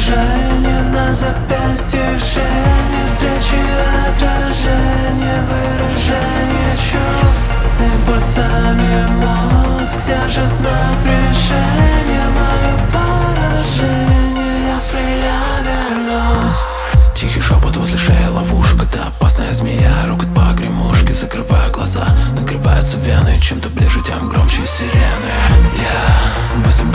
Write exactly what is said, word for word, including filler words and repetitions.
движение на запястье, шеи, встречи, отражение, выражение чувств. Импульсами мозг держит напряжение, мое поражение, если я вернусь. Тихий шепот возле шеи, ловушка, это опасная змея. Рокот по гремушке, закрываю глаза. Нагреваются вены, чем-то ближе, тем громче сирены. Я мыслям